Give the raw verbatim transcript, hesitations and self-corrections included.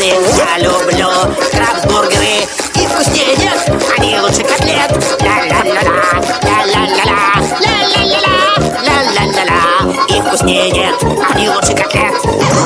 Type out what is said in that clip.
звезды. Я люблю крабсбургеры. И вкуснее нет, они лучше котлет. Ля-ля-ля-ля, ля-ля-ля-ля, ля-ля-ля-ля, ля-ля-ля-ля. И вкуснее нет, они лучше котлет.